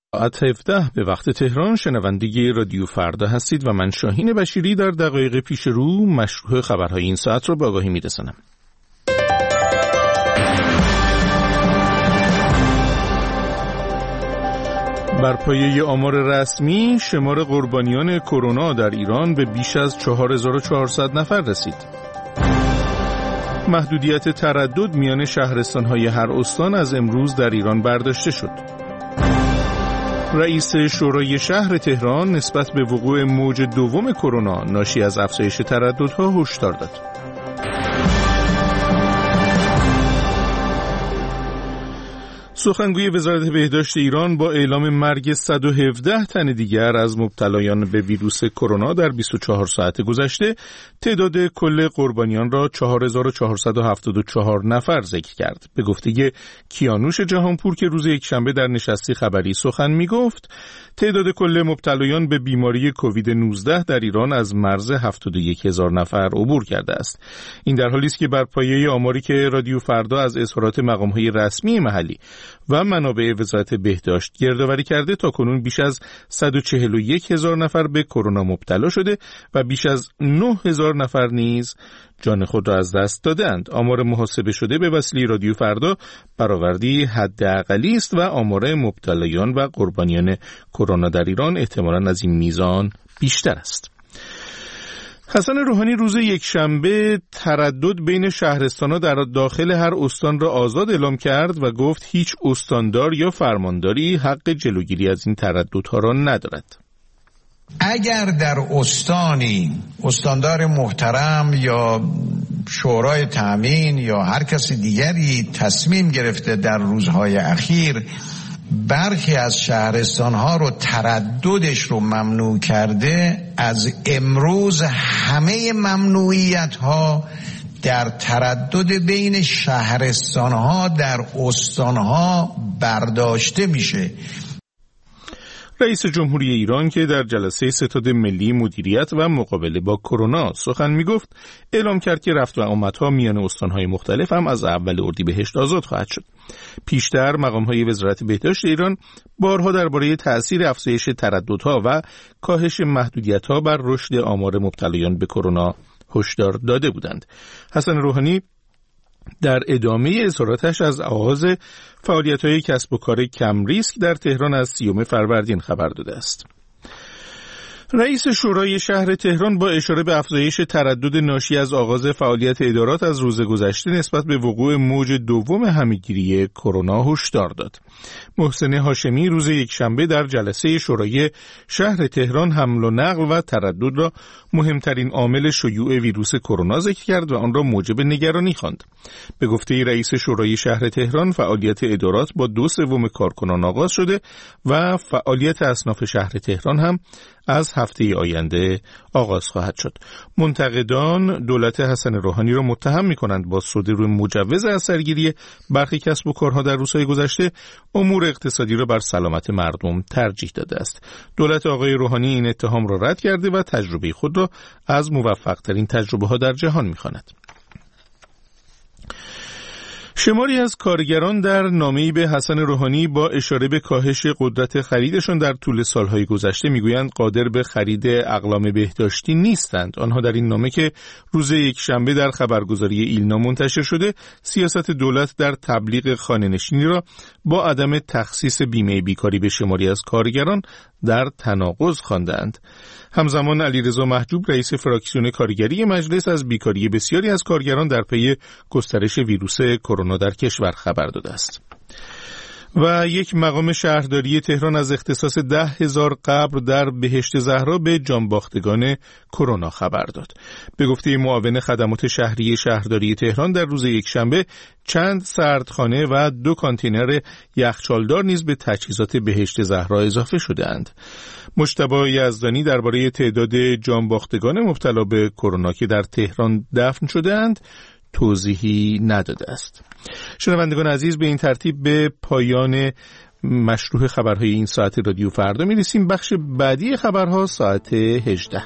ساعت 17 به وقت تهران شنونده رادیو فردا هستید و من شاهین بشیری در دقایق پیش رو مشروع خبرهای این ساعت را به آگاهی می‌رسانم. بر پایه آمار رسمی شمار قربانیان کرونا در ایران به بیش از 4400 نفر رسید. محدودیت تردد میان شهرستان‌های هر استان از امروز در ایران برداشته شد. رئیس شورای شهر تهران نسبت به وقوع موج دوم کرونا ناشی از افزایش ترددها هشدار داد. سخنگوی وزارت بهداشت ایران با اعلام مرگ 117 تن دیگر از مبتلایان به ویروس کرونا در 24 ساعت گذشته تعداد کل قربانیان را 4474 نفر ذکر کرد. به گفته کیانوش جهانپور که روز یکشنبه در نشستی خبری سخن می‌گفت، تعداد کل مبتلایان به بیماری کووید 19 در ایران از مرز 71000 نفر عبور کرده است. این در حالی است که بر پایه آماری که رادیو فردا از اظهارات مقام‌های رسمی محلی و منابع وزارت بهداشت گردآوری کرده، تا کنون بیش از 141000 نفر به کرونا مبتلا شده و بیش از 9000 نفر نیز جان خود را از دست دادند. آمار محاسبه شده به وسیله رادیو فردا برآوردی حداقلی است و آمار مبتلایان و قربانیان کرونا در ایران احتمالاً از این میزان بیشتر است. حسن روحانی روز یکشنبه تردد بین شهرستان‌ها در داخل هر استان را آزاد اعلام کرد و گفت هیچ استاندار یا فرمانداری حق جلوگیری از این ترددها را ندارد. اگر در استانی استاندار محترم یا شورای تامین یا هر کسی دیگری تصمیم گرفته در روزهای اخیر برخی از شهرستانها رو ترددش رو ممنوع کرده، از امروز همه ممنوعیت‌ها در تردد بین شهرستانها در استانها برداشته میشه. رئیس جمهوری ایران که در جلسه ستاد ملی مدیریت و مقابله با کرونا سخن میگفت، اعلام کرد که رفت و آمدها میان استانهای مختلف هم از اول اردیبهشت آزاد خواهد شد. پیشتر مقامهای وزارت بهداشت ایران بارها درباره تأثیر افزایش ترددها و کاهش محدودیت‌ها بر رشد آمار مبتلایان به کرونا هشدار داده بودند. حسن روحانی در ادامه اظهاراتش از آغاز فعالیت‌های کسب و کار کم ریسک در تهران از 30 فروردین خبر داده است. رئیس شورای شهر تهران با اشاره به افزایش تردد ناشی از آغاز فعالیت ادارات از روز گذشته نسبت به وقوع موج دوم همه‌گیری کرونا هشدار داد. محسن هاشمی روز یکشنبه در جلسه شورای شهر تهران حمل و نقل و تردد را مهمترین عامل شیوع ویروس کرونا ذکر کرد و آن را موجب نگرانی خواند. به گفته رئیس شورای شهر تهران، فعالیت ادارات با 2/3 کارکنان آغاز شده و فعالیت اصناف شهر تهران هم از هفته آینده آغاز خواهد شد. منتقدان دولت حسن روحانی را متهم می‌کنند با صدور مجوز از سرگیری برخی کسب و کارها در روزهای گذشته امور اقتصادی را بر سلامت مردم ترجیح داده است. دولت آقای روحانی این اتهام را رد کرده و تجربه خود را از موفق‌ترین تجربه‌ها در جهان می‌خواند. شماری از کارگران در نامه‌ای به حسن روحانی با اشاره به کاهش قدرت خریدشان در طول سالهای گذشته میگویند قادر به خرید اقلام بهداشتی نیستند. آنها در این نامه که روز یکشنبه در خبرگزاری ایلنا منتشر شده، سیاست دولت در تبلیغ خانه‌نشینی را با عدم تخصیص بیمه بیکاری به شماری از کارگران در تناقض خواندند. همزمان علیرضا محجوب رئیس فراکسیون کارگری مجلس از بیکاری بسیاری از کارگران در پی گسترش ویروس کرونا در کشور خبر داده است. و یک مقام شهرداری تهران از اختصاص 10,000 قبر در بهشت زهرا به جانباختگان کرونا خبر داد. به گفته معاون خدمات شهری شهرداری تهران، در روز یکشنبه چند سردخانه و 2 کانتینر یخچالدار نیز به تجهیزات بهشت زهرا اضافه شده‌اند. مجتبی یزدانی درباره تعداد جانباختگان مبتلا به کرونا که در تهران دفن شده‌اند توضیحی نداده است. شنوندگان عزیز، به این ترتیب به پایان مشروع خبرهای این ساعت رادیو فردا می‌رسیم. بخش بعدی خبرها ساعت 18.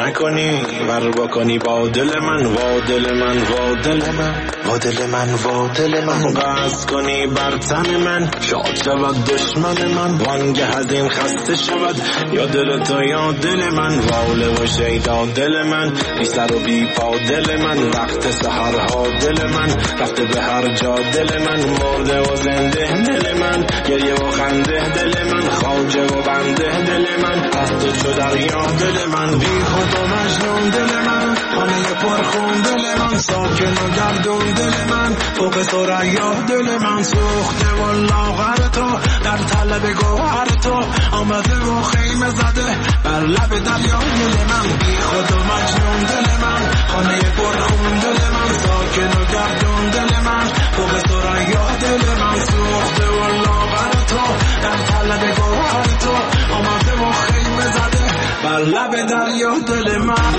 نکنی ور بکنی با دل من، وا دل من، وا دل من، وا دل من، وا دل من، قصد کنی بر تن من، شاد شود دشمن من، وانگه از این خسته شود یا دل تو یا دل من، واله و شیدا دل من، بی سر و بی پا دل من، وقت سحرها دل من، رفته به هر جا دل من، مرده و زنده دل من، گریه و خنده دل من، خواجه و بنده دل من، از تو چو دریا دل من، بی خود و مجنون دل من، خانه پرخون دل من، ساکن و گردون دل من، فوق ثریا دل من، سوخته و لاغر تو در طلب گوهر تو، آمده و خیمه زده بر لب دریا دل من، بی خود و مجنون دل من، خانه پرخون دل من، ساکن و گردون دل من، فوق ثریا دل من، سوخته و لاغر تو در طلب گوهر تو، آمده و خیمه زده بر لب دریا دل من.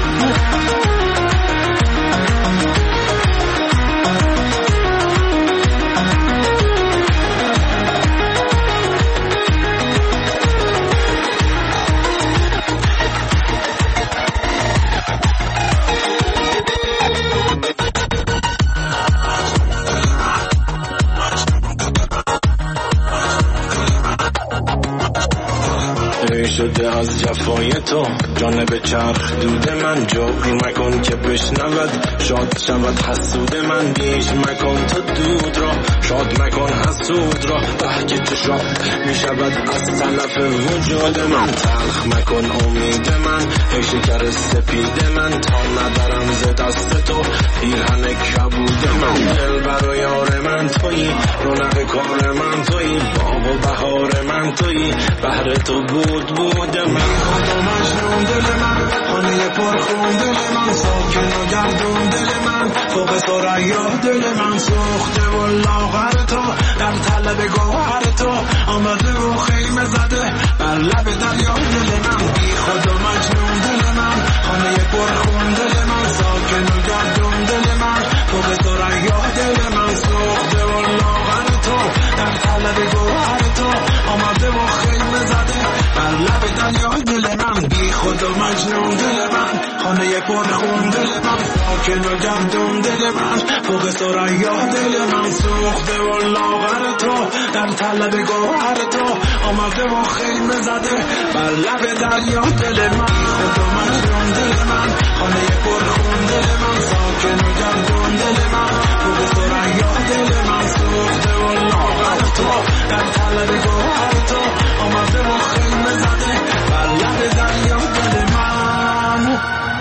شده از جفای تو جانب چرخ دود من، جبر مکن که بشنود شاد شود حسود من، بیش مکن تو دود را شاد مکن حسود را، بحک تو شاد می شود از طرف وجود من، تلخ مکن امید من، ای شکر سپید من، تا ندارم ز دست تو پیرهن کبود من، دل بر و یار من تویی، رونق کار من تویی، باغ و بهار من تویی، بهر تو بود من، خود و مجنون دل من، خانه پرخون دل من، ساکن و گردون دل من، فوق ثریا دل من، سوخته و لاغر تو در طلب گوهر تو، آمده و خیمه زده بر لب دریا دل من، بی خود و مجنون دل من، خانه پرخون دل من، ساکن و گردون دل من، فوق ثریا دل من، سوخته و لاغر تو در طلب گوهر تو، آمده و خیمه زده بر لب دریا دل من، بی خود و مجنون دل من، خانه پرخون دل من، ساکن و گردون دل من، فوق ثریا دل من، سوخته و لاغر تو در طلب گوهر تو، آمده و خیمه زده بر لب دریا دل من، بی خود و مجنون دل من، خانه پرخون دل من، ساکن و گردون دل من، فوق ثریا دل من، سوخته و لاغر تو در طلب گوهر تو، آمده و خیمه زده بر لب دریا دل من،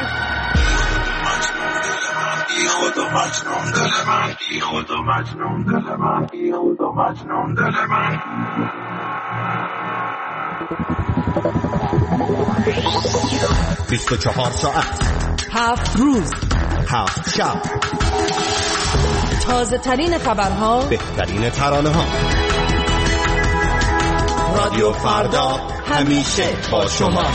بی خود و مجنون دل من، بی خود و مجنون دل من، بی خود و مجنون دل من. 24 ساعت 7 روز 7 شب، تازه ترین خبرها، بهترین ترانه ها، رادیو فردا همیشه با شما.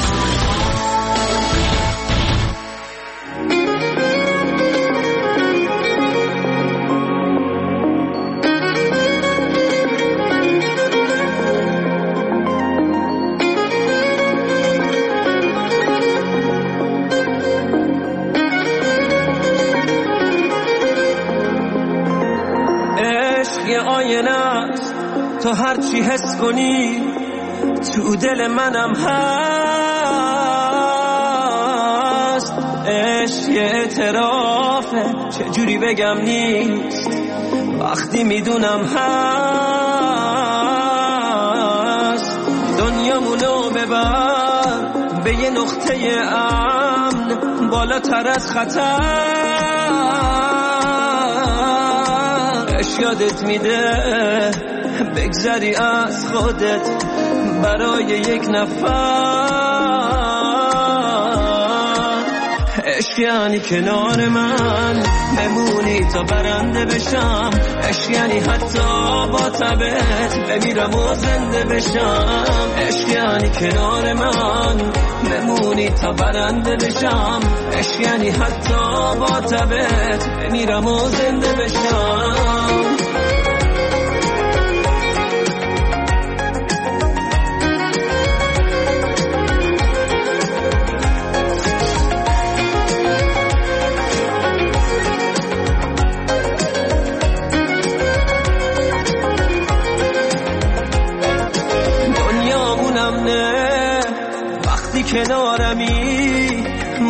تو هر چی حس کنی تو دل منم هست، عشق یه اعترافه چجوری بگم نیست، وقتی میدونم هست، دنیامونو ببر به یه نقطه امن بالاتر از خطر، عشق یادت میده بگذری از خودت برای یک نفر، عشق یعنی کنار من بمونی تا برنده بشم، عشق یعنی حتی با تبت بمیرم و زنده بشم، عشق یعنی کنار من بمونی تا برنده بشم، عشق یعنی حتی با تبت بمیرم و زنده بشم.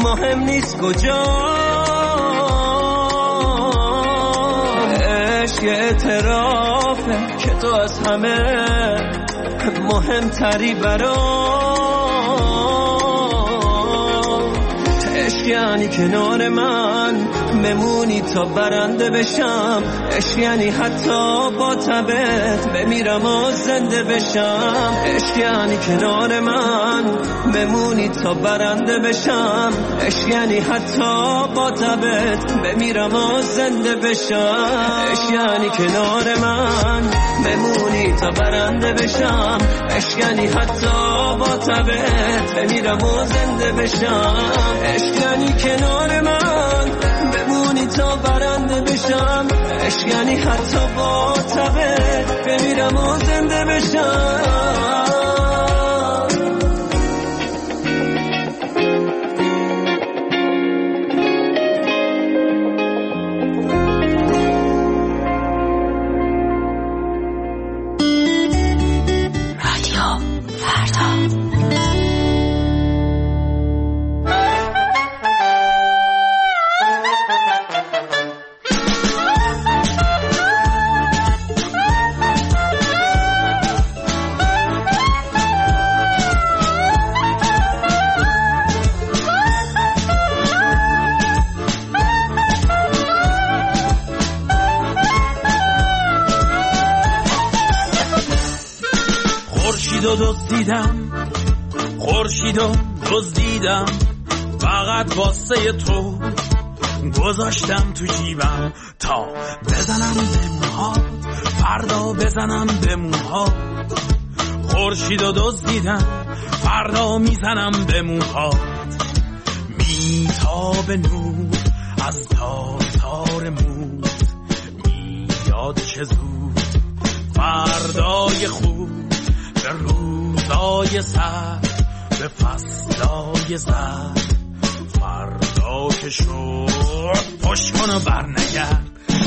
مهم نیست کجا. عشق یه اعترافه که تو از همه مهمتری برام. عشق یعنی کنار من بمونی تا برنده بشم. عشق یعنی حتی با تبت بمیرم و زنده بشم. عشق یعنی کنار من بمونی تا برنده بشم. عشق یعنی حتی با تبت بمیرم و زنده بشم. عشق یعنی کنار من بمونی تا برنده بشم. عشق یعنی حتی با تبت بمیرم و زنده بشم. عشق یعنی کنار من بمونی تا برنده بشم. عشق یعنی حتی با تبت بمیرم و زنده بشم. خورشیدو دزدیدم فقط واسه تو. گذاشتم تو جیبم تا بزنم به موهات، فردا بزنم به موهات. خورشیدو دزدیدم فردا میزنم به موهات. میتاب نور از تار موت، میاد چه زود فردای خوب به روزای سر، به فصلای زر. فردا که شد پشت کن و برنگرد.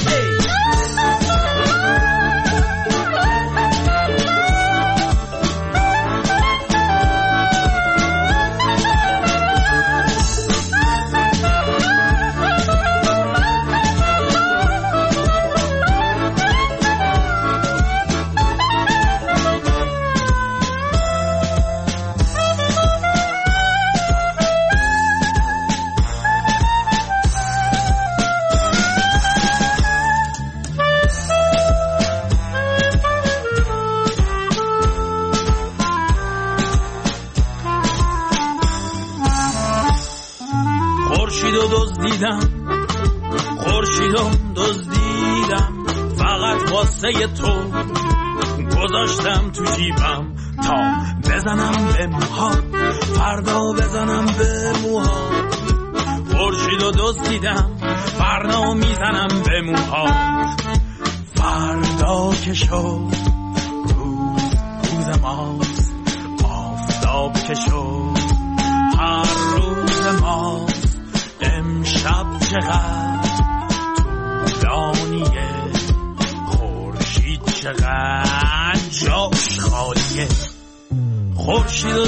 خورشیدو دزدیدم فقط واسه تو. گذاشتم تو جیبم تا بزنم به موهات، فردا بزنم به موهات. خورشیدو دزدیدم فردا میزنم به موهات. فردا که شد روز ماست، آفتاب که شد هر روز ماست. امشب چقدر طولانیه، خورشید چقدر جاش خالیه. خورشیدو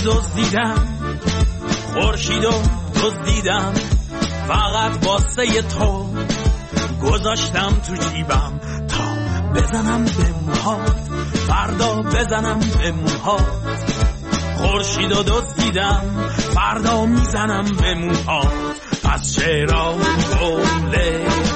دزدیدم فقط واسه تو. گذاشتم تو جیبم تا بزنم به موهات، فردا بزنم به موهات. خورشیدو دزدیدم فردا میزنم به موهات. پس چرا گله